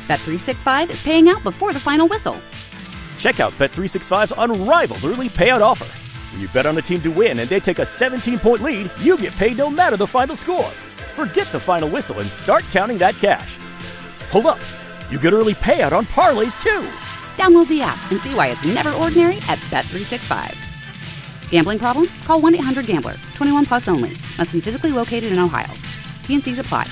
Bet365 is paying out before the final whistle. Check out Bet365's unrivaled early payout offer. When you bet on a team to win and they take a 17-point lead, you get paid no matter the final score. Forget the final whistle and start counting that cash. Hold up. You get early payout on parlays, too. Download the app and see why it's never ordinary at Bet365. Gambling problem? Call 1-800-GAMBLER. 21 plus only. Must be physically located in Ohio. T&Cs apply.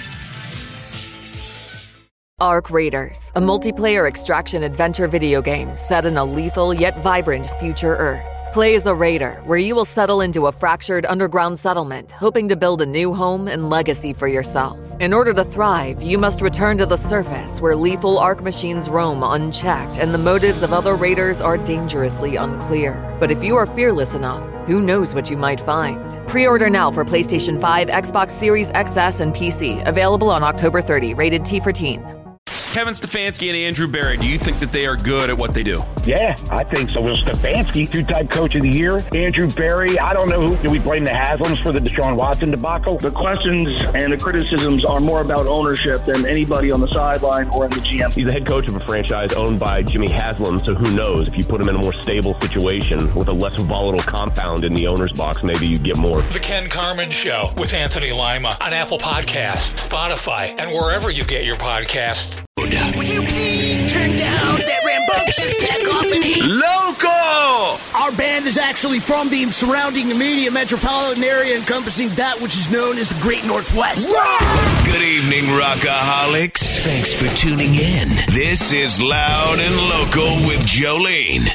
Arc Raiders, a multiplayer extraction adventure video game set in a lethal yet vibrant future Earth. Play as a raider, where you will settle into a fractured underground settlement, hoping to build a new home and legacy for yourself. In order to thrive, you must return to the surface, where lethal Arc machines roam unchecked, and the motives of other raiders are dangerously unclear. But if you are fearless enough, who knows what you might find? Pre-order now for PlayStation 5, Xbox Series XS, and PC. Available on October 30. Rated T for Teen. Kevin Stefanski and Andrew Berry, do you think that they are good at what they do? Yeah, I think so. Well, Stefanski, two-time coach of the year. Andrew Berry, I don't know who. Do we blame the Haslams for the Deshaun Watson debacle? The questions and the criticisms are more about ownership than anybody on the sideline or in the GM. He's the head coach of a franchise owned by Jimmy Haslam, so who knows? If you put him in a more stable situation with a less volatile compound in the owner's box, maybe you get more. The Ken Carman Show with Anthony Lima on Apple Podcasts, Spotify, and wherever you get your podcasts. Would you please turn down that rambunctious cacophony? Local! Our band is actually from the surrounding immediate metropolitan area encompassing that which is known as the Great Northwest. Good evening, rockaholics. Thanks for tuning in. This is Loud and Local with Jolene.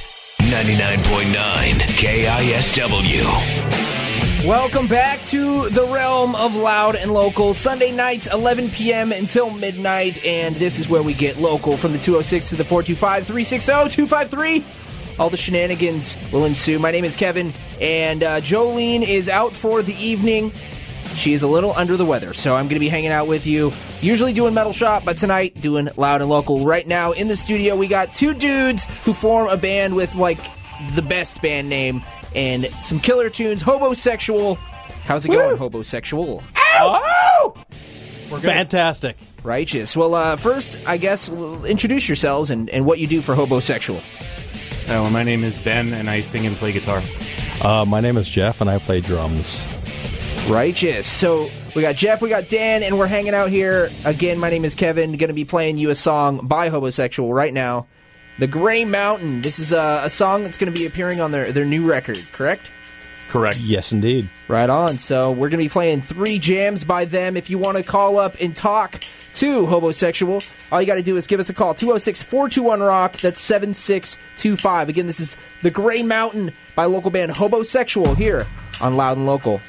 99.9 KISW. Welcome back to the realm of Loud and Local. Sunday nights, 11 p.m. until midnight, and this is where we get local from the 206 to the 425-360-253. All the shenanigans will ensue. My name is Kevin, and Jolene is out for the evening. She is a little under the weather, so I'm going to be hanging out with you, usually doing Metal Shop, but tonight doing Loud and Local. Right now in the studio, we got two dudes who form a band with, like, the best band name and some killer tunes. Hobosexual. How's it going, Hobosexual? Ow! We're fantastic. Righteous. Well, first, I guess, introduce yourselves and what you do for Hobosexual. Well, my name is Ben, and I sing and play guitar. My name is Jeff, and I play drums. Righteous. So we got Jeff, we got Dan, and we're hanging out here. Again, my name is Kevin. Going to be playing you a song by Hobosexual right now. The Gray Mountain. This is a song that's going to be appearing on their new record, correct? Correct. Yes, indeed. Right on. So we're going to be playing 3 jams by them. If you want to call up and talk to Hobosexual, all you got to do is give us a call. 206-421-ROCK. That's 7625. Again, this is The Gray Mountain by local band Hobosexual here on Loud and Local.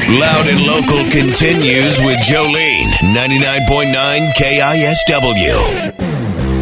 Loud and Local continues with Jolene, 99.9 KISW.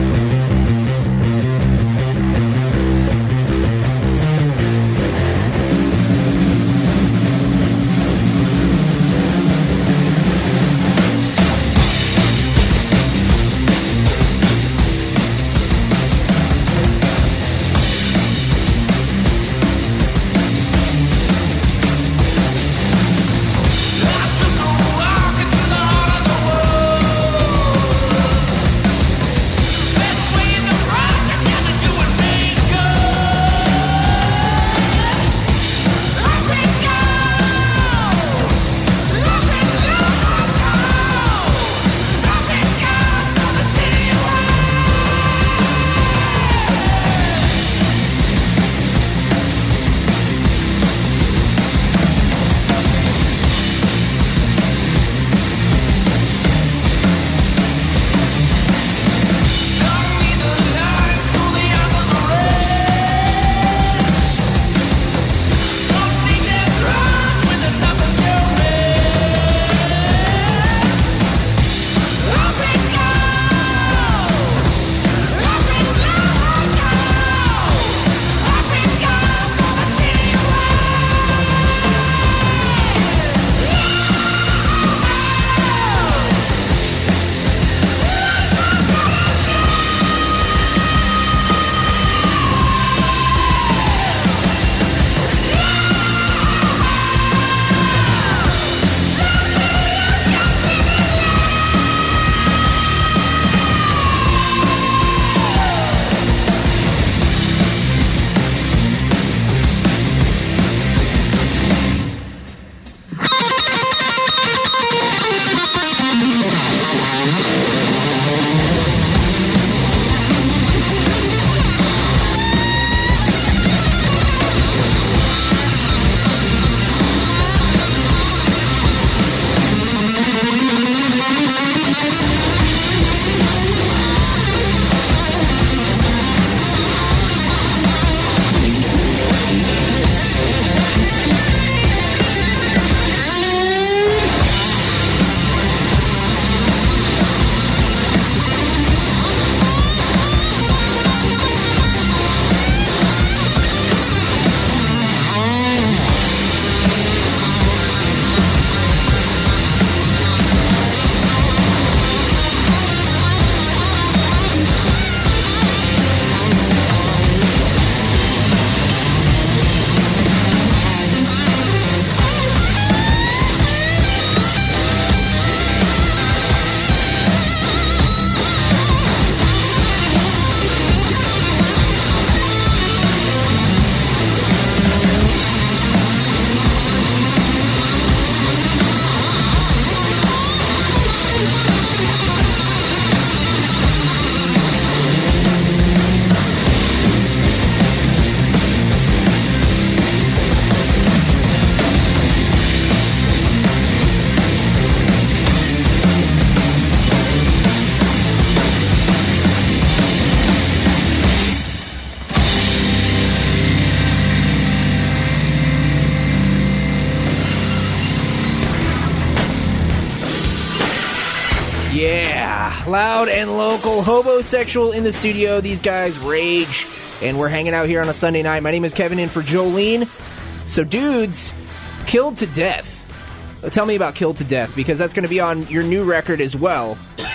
Yeah, Loud and Local, Hobosexual in the studio. These guys rage, and we're hanging out here on a Sunday night. My name is Kevin, in for Jolene. So, dudes, Killed to Death. Tell me about Killed to Death, because that's going to be on your new record as well.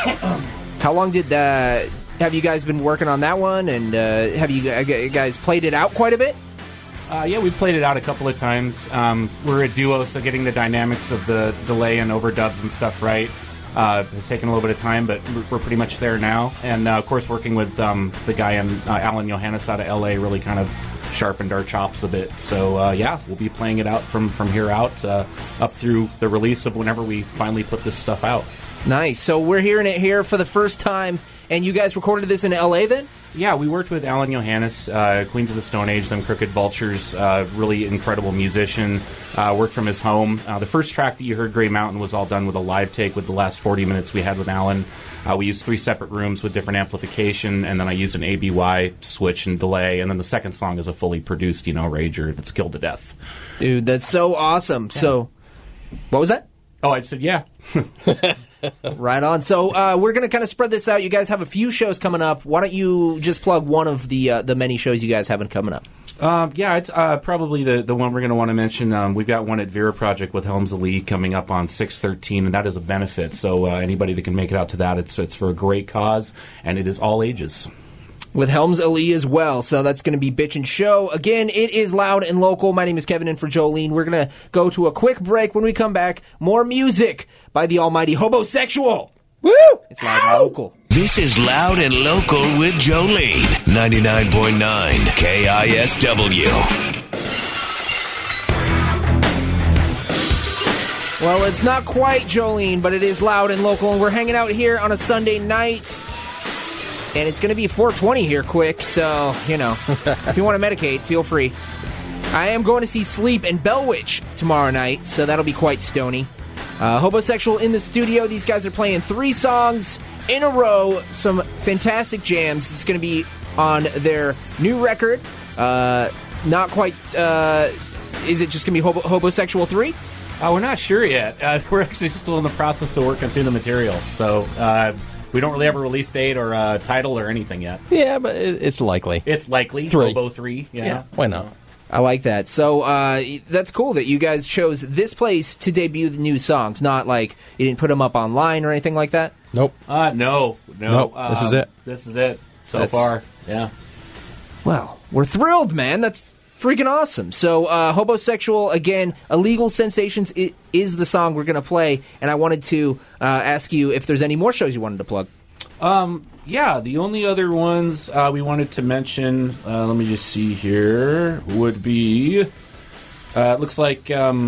How long have you guys been working on that one, and have you guys played it out quite a bit? Yeah, we've played it out a couple of times. We're a duo, so getting the dynamics of the delay and overdubs and stuff right has taken a little bit of time, but we're pretty much there now. And, of course, working with the guy Alan Johannes out of L.A. really kind of sharpened our chops a bit. So, yeah, we'll be playing it out from here out up through the release of whenever we finally put this stuff out. Nice. So we're hearing it here for the first time, and you guys recorded this in L.A. then? Yeah, we worked with Alan Johannes, Queens of the Stone Age, them Crooked Vultures, really incredible musician, worked from his home. The first track that you heard, Grey Mountain, was all done with a live take with the last 40 minutes we had with Alan. We used 3 separate rooms with different amplification, and then I used an ABY switch and delay, and then the second song is a fully produced, rager that's Killed to Death. Dude, that's so awesome. Yeah. So What was that? Oh, I said yeah. Right on. So we're going to kind of spread this out. You guys have a few shows coming up. Why don't you just plug one of the many shows you guys have coming up? It's probably the one we're going to want to mention. We've got one at Vera Project with Helms Ali coming up on 6/13, and that is a benefit. So anybody that can make it out to that, it's for a great cause, and it is all ages. With Helms Ali as well, so that's going to be Bitchin' Show. Again, it is Loud and Local. My name is Kevin, in for Jolene. We're going to go to a quick break. When we come back, more music by the almighty Hobosexual. Woo! It's Loud and Local. This is Loud and Local with Jolene. 99.9 KISW. Well, it's not quite Jolene, but it is Loud and Local, and we're hanging out here on a Sunday night. And it's going to be 4:20 here quick, so, if you want to medicate, feel free. I am going to see Sleep and Bellwitch tomorrow night, so that'll be quite stony. Hobosexual in the studio. These guys are playing 3 songs in a row, some fantastic jams. It's going to be on their new record. Not quite, is it just going to be Hobosexual 3? We're not sure yet. We're actually still in the process of working through the material, so... we don't really have a release date or a title or anything yet. Yeah, but it's likely. It's likely. 3. Hobo 3. Yeah, why not? I like that. So that's cool that you guys chose this place to debut the new songs. Not like you didn't put them up online or anything like that? Nope. No. This is it. This is it so far. Yeah. Well, we're thrilled, man. That's freaking awesome. So Hobosexual, again, Illegal Sensations is the song we're going to play. And I wanted to ask you if there's any more shows you wanted to plug. Yeah, the only other ones we wanted to mention, let me just see here, would be, it looks like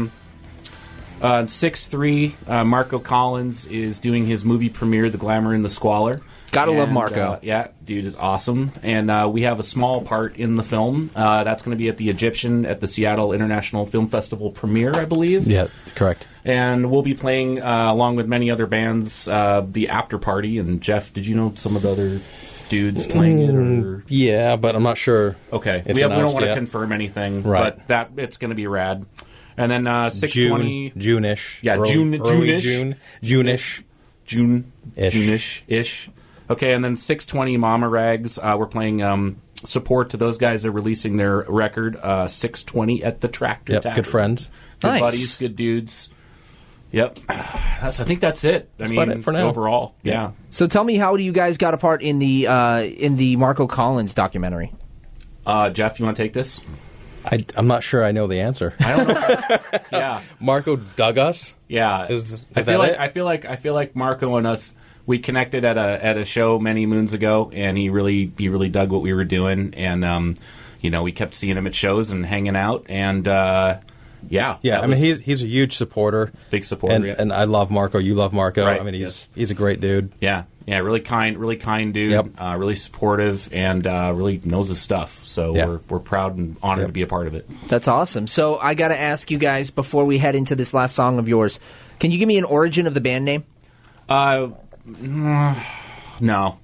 6/3, Marco Collins is doing his movie premiere, The Glamour and the Squalor. Gotta love Marco. Yeah, dude is awesome. And we have a small part in the film. That's going to be at the Egyptian at the Seattle International Film Festival premiere, I believe. Yeah, correct. And we'll be playing, along with many other bands, the After Party. And Jeff, did you know some of the other dudes playing it? Or? Yeah, but I'm not sure. Okay. We don't want to confirm anything, right. But it's going to be rad. And then 6/20... June-ish. Yeah, June-ish. June-ish. June-ish. Okay, and then 6/20 Mama Rags. We're playing support to those guys. They're releasing their record, 6/20 at the Tractor Tavern. Good friends. Good buddies, good dudes. Yep. I think that's it. That's about it for now. Overall, yeah. So tell me, how do you guys got a part in the Marco Collins documentary? Jeff, you want to take this? I'm not sure I know the answer. I don't know. Yeah. Marco dug us? Yeah. I feel like Marco and us, we connected at a show many moons ago, and he really dug what we were doing, and we kept seeing him at shows and hanging out, and yeah. I mean, he's a huge supporter, big supporter, and I love Marco. You love Marco. Right. I mean, he's a great dude. Yeah, really kind dude. Yep. Really supportive, and really knows his stuff. So we're proud and honored to be a part of it. That's awesome. So I got to ask you guys before we head into this last song of yours, can you give me an origin of the band name? No. No,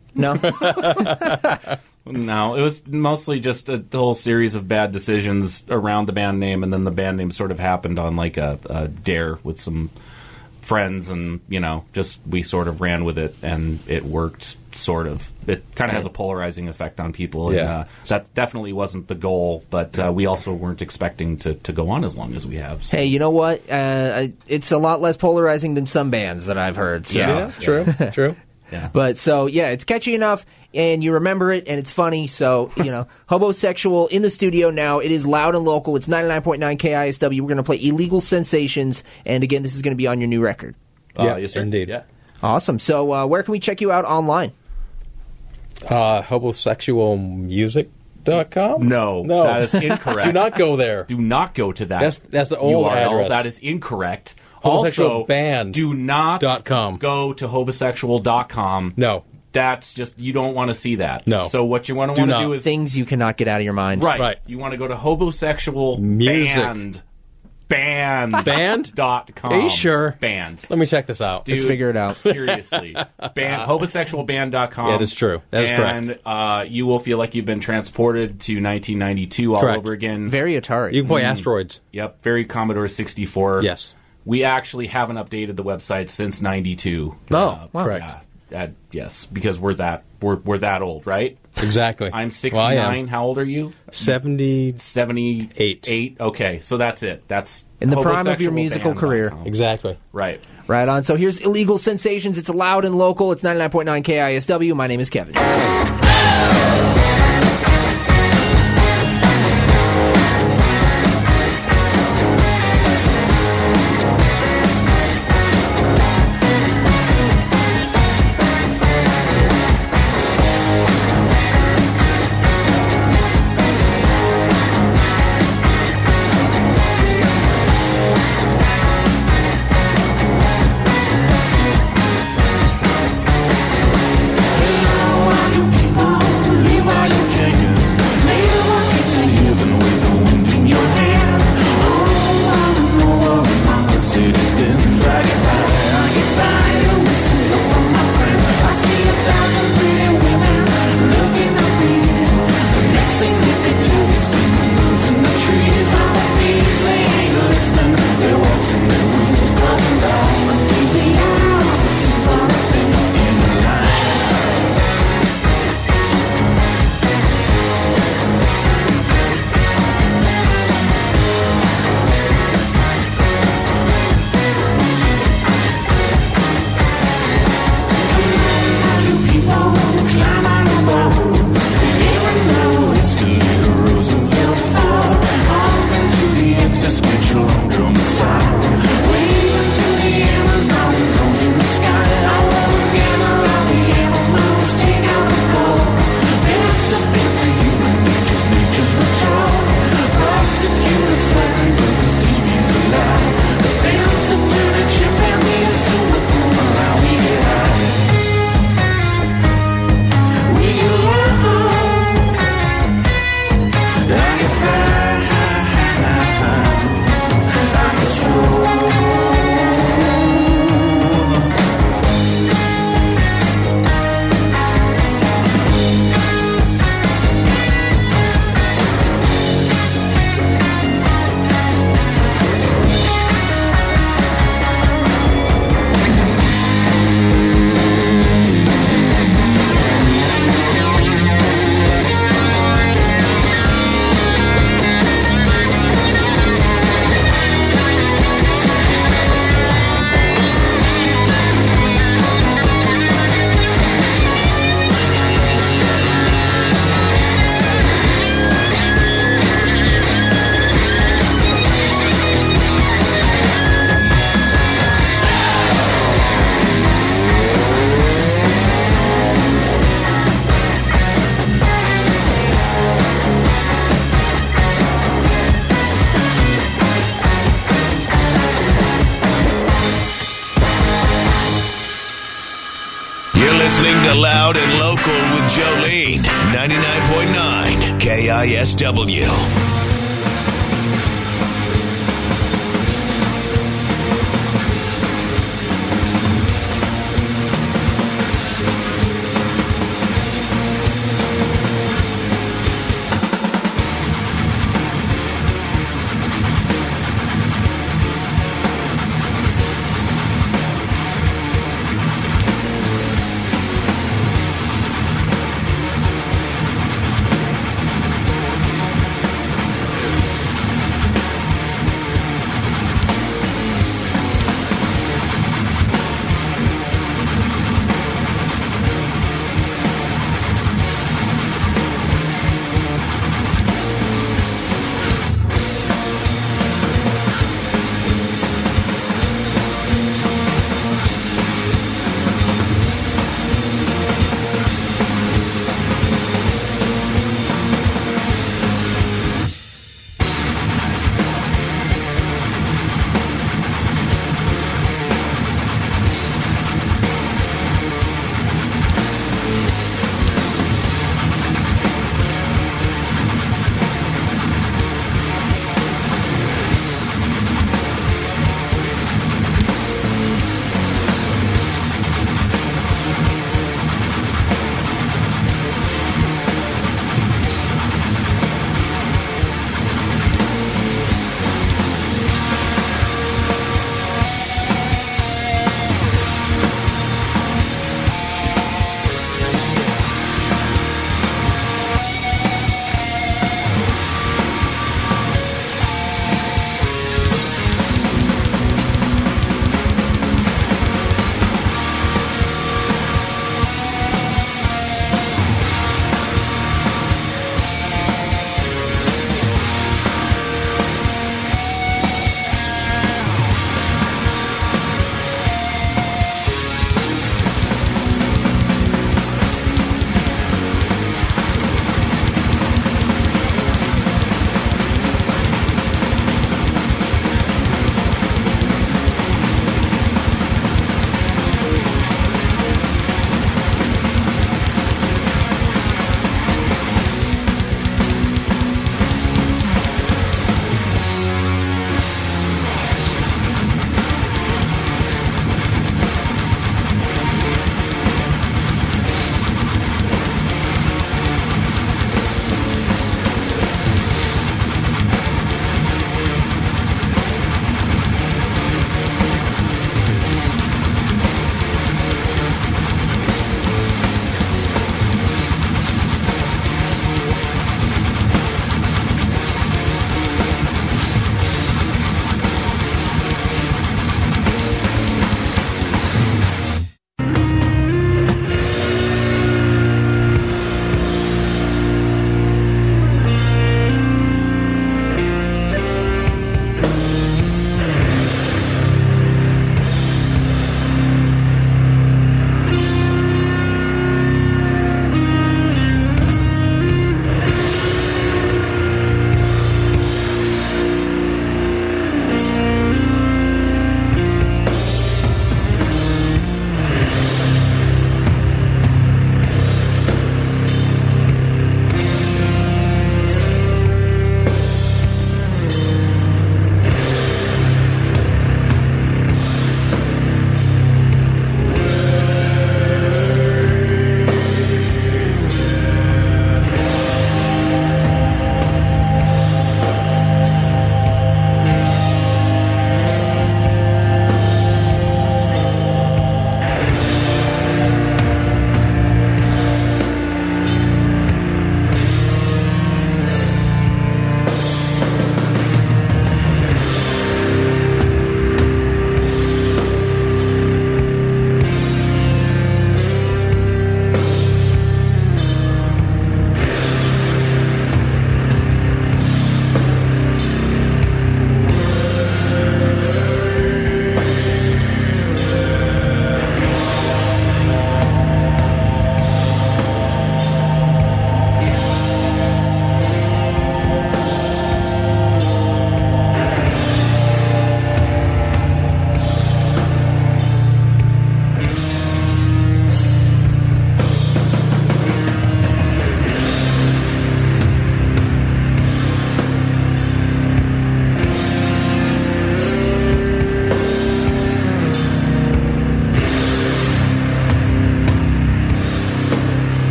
it was mostly just a whole series of bad decisions around the band name, and then the band name sort of happened on like a dare with some friends, and we sort of ran with it, and it worked. Sort of. It kind of has a polarizing effect on people, and that definitely wasn't the goal, but we also weren't expecting to go on as long as we have. So. Hey, you know what? It's a lot less polarizing than some bands that I've heard. So. Yeah, it's true. True. Yeah. But it's catchy enough, and you remember it, and it's funny. So, Hobosexual in the studio now. It is Loud and Local. It's 99.9 KISW. We're going to play Illegal Sensations, and again, this is going to be on your new record. Yes, sir. Indeed. Yeah. Awesome. So, where can we check you out online? Hobosexualmusic.com? No, that is incorrect. Do not go there. Do not go to that. That's the old URL. address. That is incorrect. Hobosexualband.com. Do not go to hobosexual.com. No. That's just, you don't want to see that. No. So what you want to do is... Things you cannot get out of your mind. Right. You want to go to hobosexualband.com. Are you sure? Band. Let me check this out. Dude, let's figure it out. Seriously. Hobosexualband.com. Yeah, it is true. That is correct. And you will feel like you've been transported to 1992 all over again. Very Atari. You can play Asteroids. Yep. Very Commodore 64. Yes. We actually haven't updated the website since '92. Wow. Correct. Yes, because we're that old, right? Exactly. I'm 69. Well, I am. How old are you? 78. Okay, so that's it. That's in the prime of your musical career. Exactly. Right. Right on. So here's Illegal Sensations. It's loud and local. It's 99.9 KISW. My name is Kevin. Listening to Loud and Local with Jolene, 99.9 KISW.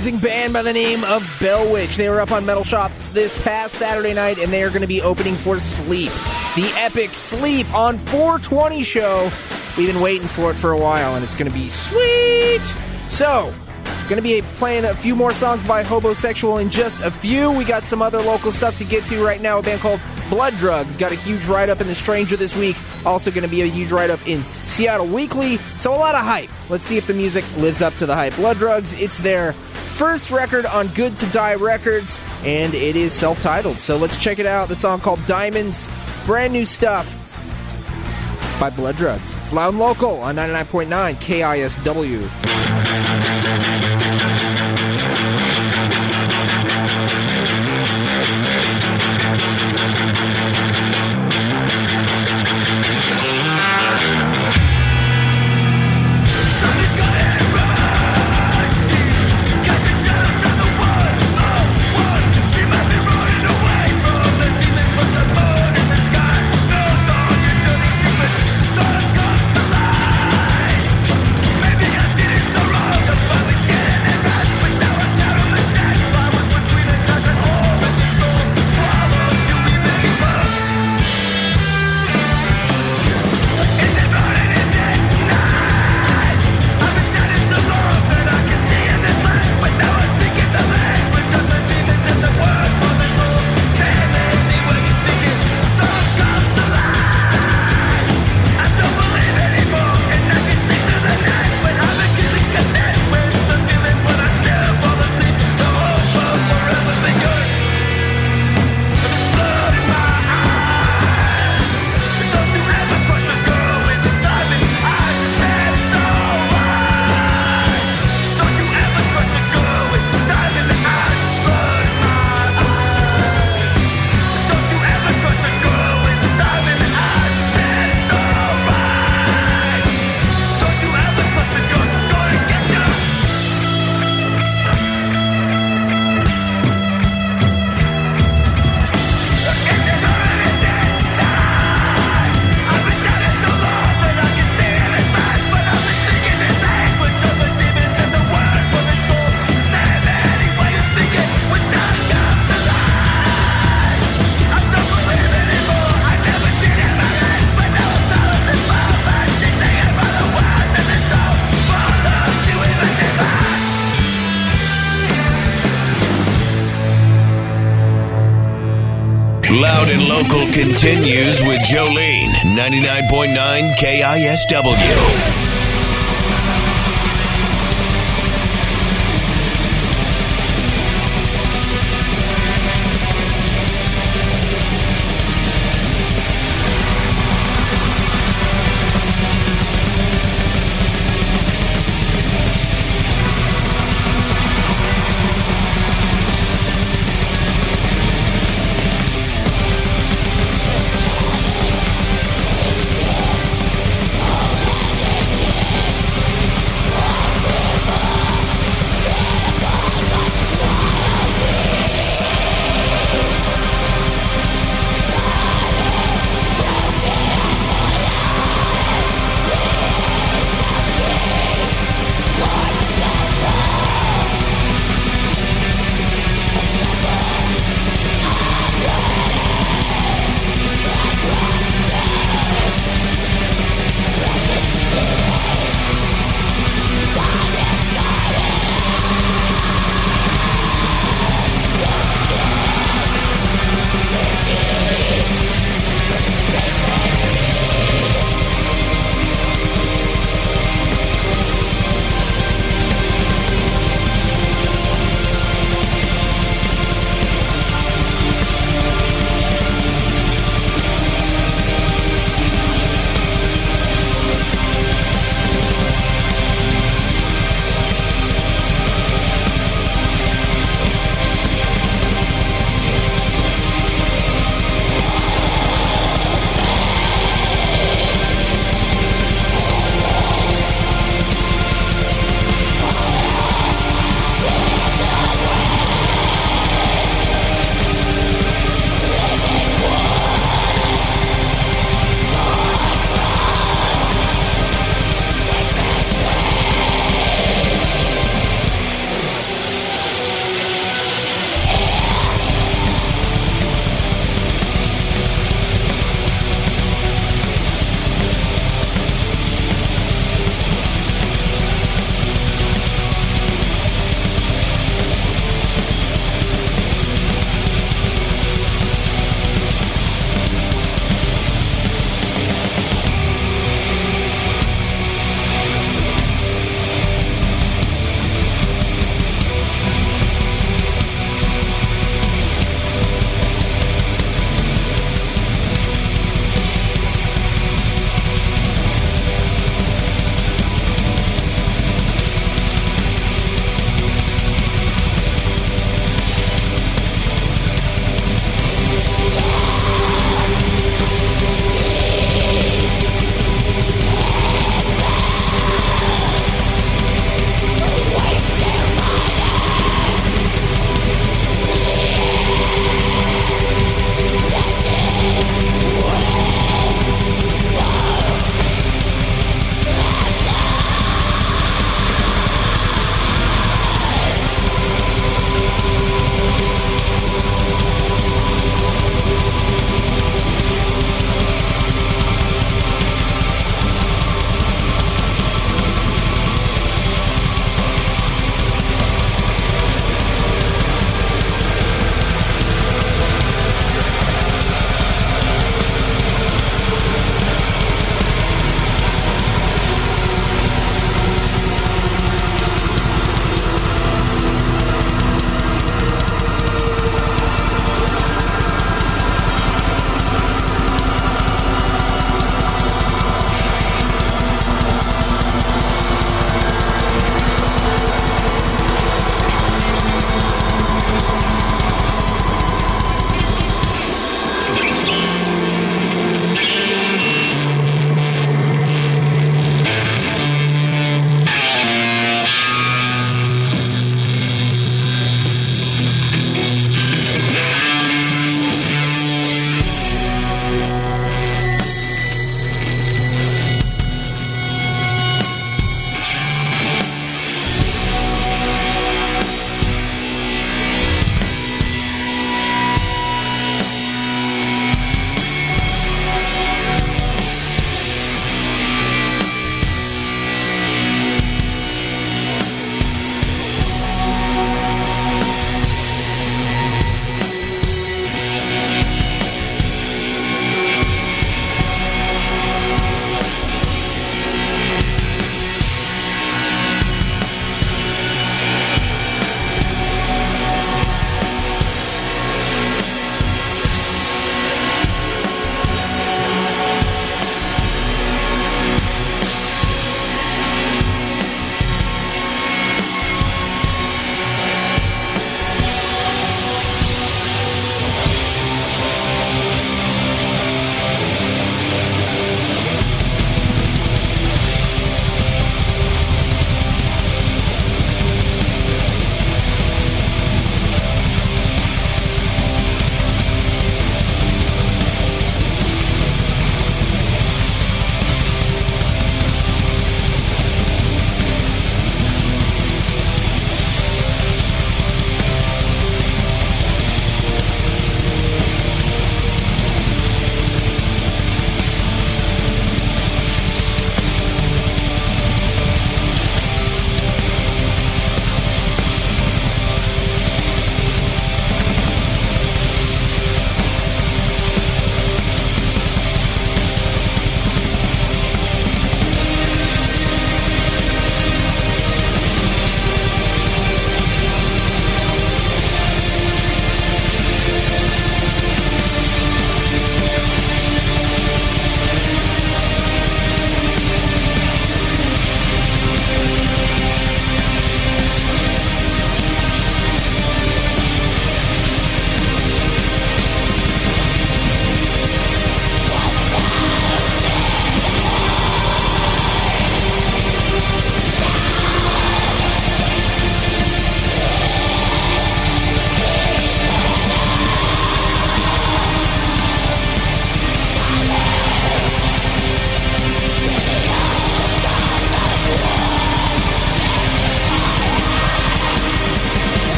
amazing band by the name of Bellwitch. They were up on Metal Shop this past Saturday night, and they are going to be opening for Sleep, the epic Sleep on 420 show. We've been waiting for it for a while, and it's going to be sweet. So, going to be playing a few more songs by Hobosexual in just a few. We got some other local stuff to get to right now. A band called Blood Drugs got a huge write-up in The Stranger this week. Also going to be a huge write-up in Seattle Weekly. So a lot of hype. Let's see if the music lives up to the hype. Blood Drugs, it's their first record on Good to Die Records, and it is self-titled. So let's check it out. The song called Diamonds. It's brand new stuff by Blood Drugs. It's Loud and Local on 99.9 KISW. Loud and Local continues with Jolene, 99.9 KISW.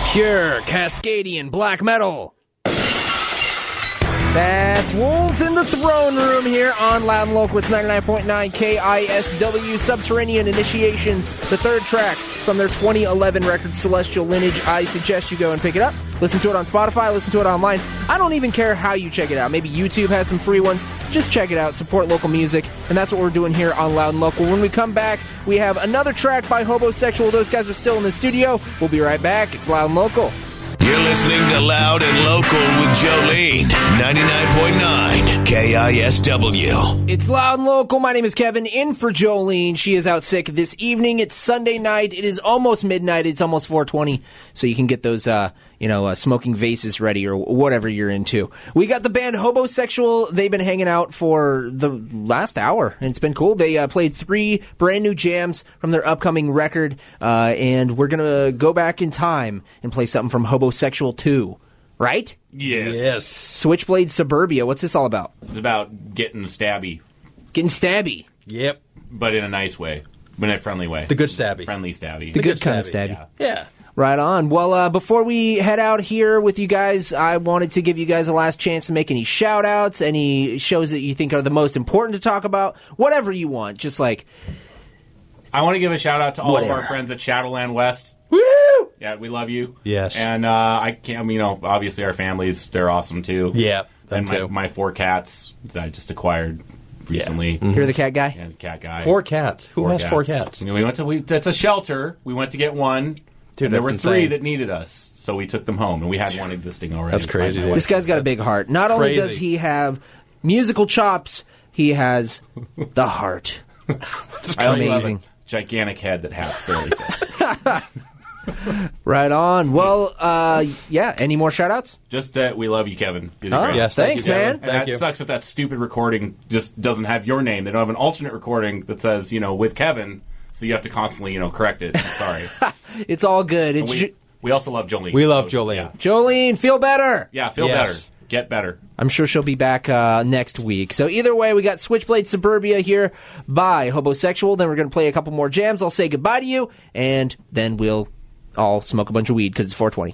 Pure Cascadian black metal. That's Wolves in the Throne Room here on Loud and Local. It's 99.9 KISW. Subterranean Initiation, the third track from their 2011 record Celestial Lineage. I suggest you go and pick it up. Listen to it on Spotify, listen to it online. I don't even care how you check it out. Maybe YouTube has some free ones. Just check it out. Support local music. And that's what we're doing here on Loud and Local. When we come back, we have another track by Hobosexual. Those guys are still in the studio. We'll be right back. It's Loud and Local. You're listening to Loud and Local with Jolene, 99.9 KISW. It's Loud and Local. My name is Kevin, in for Jolene. She is out sick this evening. It's Sunday night. It is almost midnight. It's almost 4:20, so you can get those, smoking vases ready or whatever you're into. We got the band Hobosexual. They've been hanging out for the last hour, and it's been cool. They played 3 brand new jams from their upcoming record, and we're going to go back in time and play something from Hobosexual 2, right? Yes. Switchblade Suburbia. What's this all about? It's about getting stabby. Getting stabby? Yep. But in a nice way. But in a friendly way. The good stabby. Friendly stabby. The good kind of stabby. Yeah. Right on. Well, before we head out here with you guys, I wanted to give you guys a last chance to make any shout-outs, any shows that you think are the most important to talk about, whatever you want. Just like... I want to give a shout-out to all of our friends at Shadowland West. Woo! Yeah, we love you. Yes. And obviously our families, they're awesome too. Yeah, them and too. My 4 cats that I just acquired recently. Yeah. Mm-hmm. You're the cat guy? Yeah, the cat guy. 4 cats. Who has 4 cats? That's a shelter. We went to get one. Dude, there were insane. 3 that needed us, so we took them home, and we had one existing already. That's crazy. This guy's got a big heart. Not only does he have musical chops, he has the heart. I also have a gigantic head that has barely fit. Right on. Well, any more shout-outs? Just that we love you, Kevin. You're the greatest. Yes, thanks, man. And that sucks that that stupid recording just doesn't have your name. They don't have an alternate recording that says, with Kevin, so you have to constantly, correct it. I'm sorry. It's all good. We also love Jolene. We love Jolene. Yeah. Jolene, feel better. Yeah, feel better. Get better. I'm sure she'll be back next week. So either way, we got Switchblade Suburbia here by Hobosexual. Then we're going to play a couple more jams. I'll say goodbye to you, and then we'll all smoke a bunch of weed because it's 420.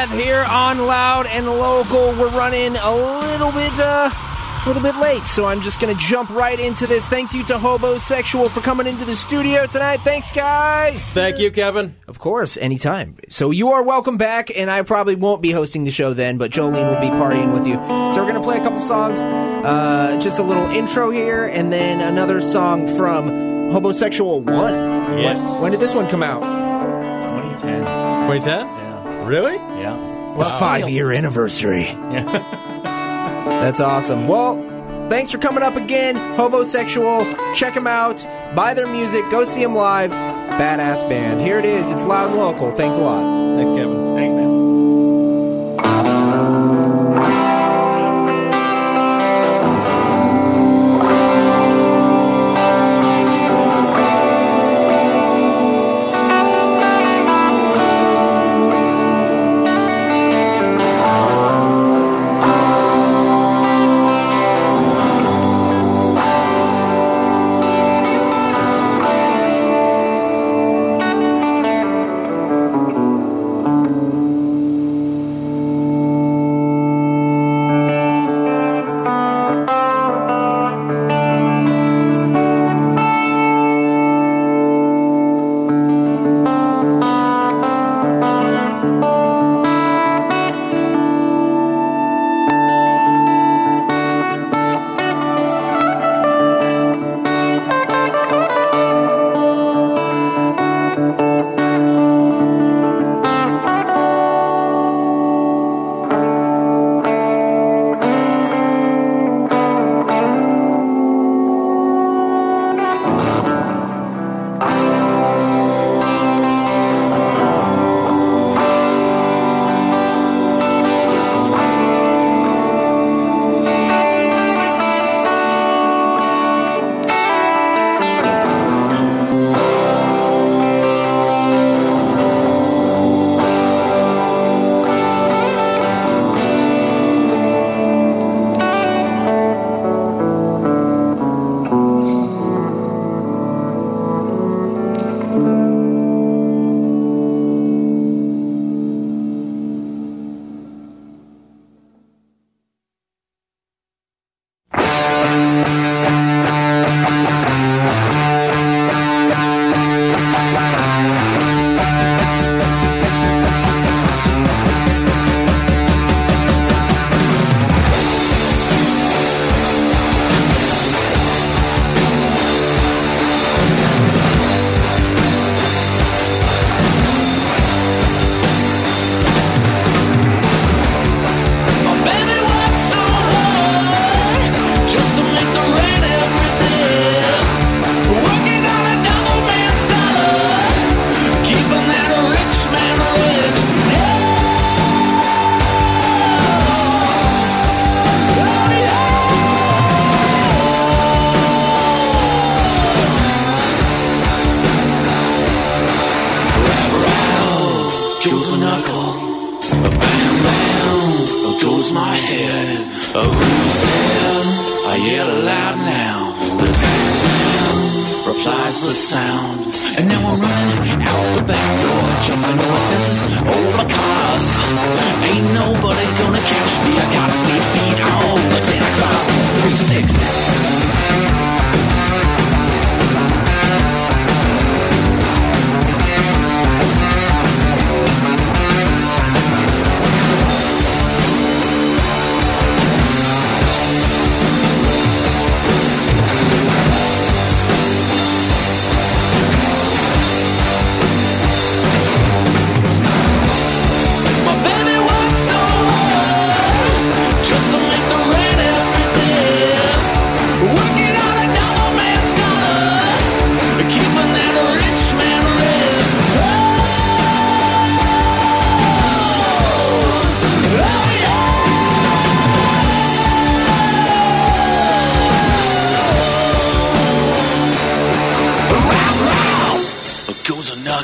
Seth here on Loud and Local. We're running a little bit late, so I'm just going to jump right into this. Thank you to Hobosexual for coming into the studio tonight. Thanks, guys. Thank you, Kevin. Of course, anytime. So you are welcome back, and I probably won't be hosting the show then, but Jolene will be partying with you. So we're going to play a couple songs, just a little intro here, and then another song from Hobosexual 1. Yes. When did this one come out? 2010. 2010? Yeah. Really? Yeah. The 5-year anniversary. Yeah. That's awesome. Well, thanks for coming up again, Hobosexual. Check them out. Buy their music. Go see them live. Badass band. Here it is. It's Loud and Local. Thanks a lot. Thanks, Kevin. Thanks, man.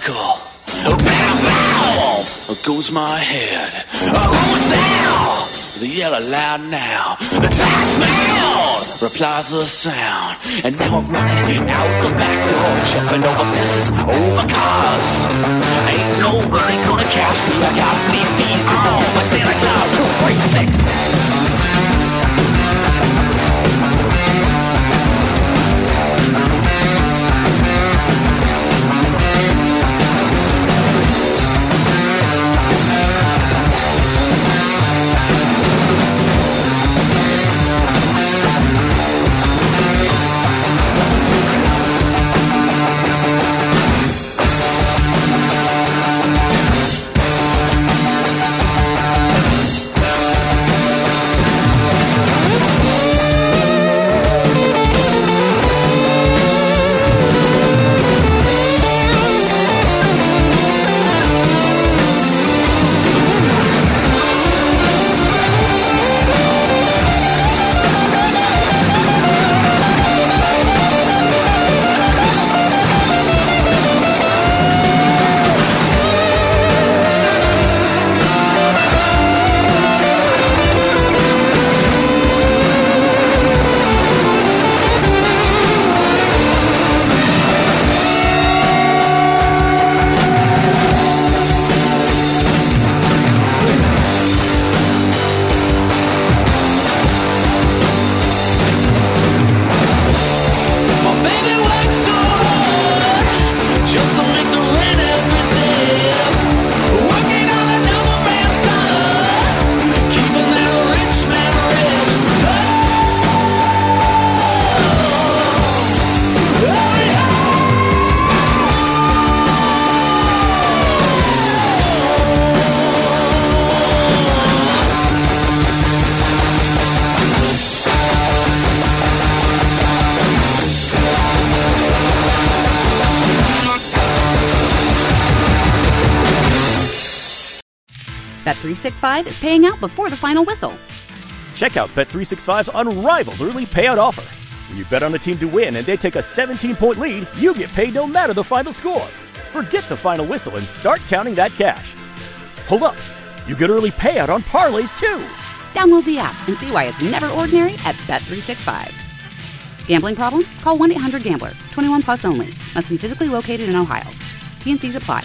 Goes my head. Who's there? the yellow loud now. The taxman replies to the sound. And now I'm running out the back door, jumping over fences, over cars. Ain't nobody gonna catch me. I got 3 feet on like Santa Claus 236. Bet365 is paying out before the final whistle. Check out Bet365's unrivaled early payout offer. When you bet on a team to win and they take a 17-point lead, you get paid no matter the final score. Forget the final whistle and start counting that cash. Hold up. You get early payout on parlays, too. Download the app and see why it's never ordinary at Bet365. Gambling problem? Call 1-800-GAMBLER. 21 plus only. Must be physically located in Ohio. T&Cs apply.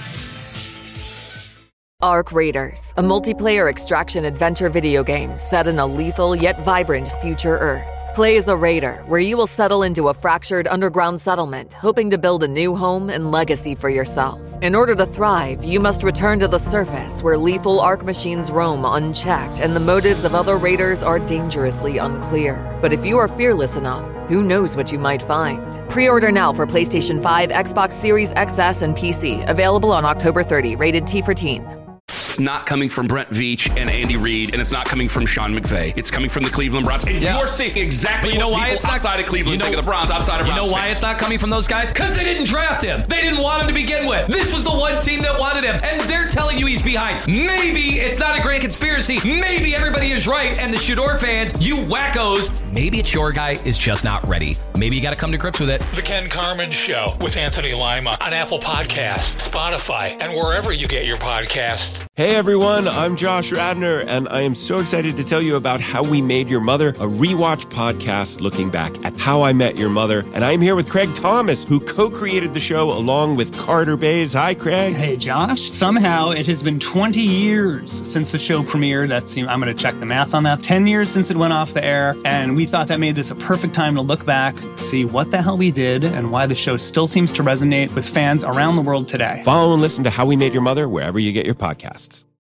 Arc Raiders, a multiplayer extraction adventure video game set in a lethal yet vibrant future Earth. Play as a raider, where you will settle into a fractured underground settlement, hoping to build a new home and legacy for yourself. In order to thrive, you must return to the surface, where lethal Arc machines roam unchecked, and the motives of other raiders are dangerously unclear. But if you are fearless enough, who knows what you might find? Pre-order now for PlayStation 5, Xbox Series XS, and PC. Available on October 30. Rated T for Teen. It's not coming from Brent Veach and Andy Reid, and it's not coming from Sean McVay. It's coming from the Cleveland Browns. And you're seeing exactly what people outside of Cleveland think of the Browns, outside of Browns. You know why it's not coming from those guys? Because they didn't draft him. They didn't want him to begin with. This was the one team that wanted him, and they're telling you he's behind. Maybe it's not a grand conspiracy. Maybe everybody is right, and the Shador fans, you wackos, maybe it's your guy is just not ready. Maybe you got to come to grips with it. The Ken Carman Show with Anthony Lima on Apple Podcasts, Spotify, and wherever you get your podcasts. Hey everyone, I'm Josh Radnor, and I am so excited to tell you about How We Made Your Mother, a rewatch podcast looking back at How I Met Your Mother. And I'm here with Craig Thomas, who co-created the show along with Carter Bays. Hi, Craig. Hey, Josh. Somehow it has been 20 years since the show premiered. I'm going to check the math on that. 10 years since it went off the air, and we thought that made this a perfect time to look back, see what the hell we did, and why the show still seems to resonate with fans around the world today. Follow and listen to How We Made Your Mother wherever you get your podcasts.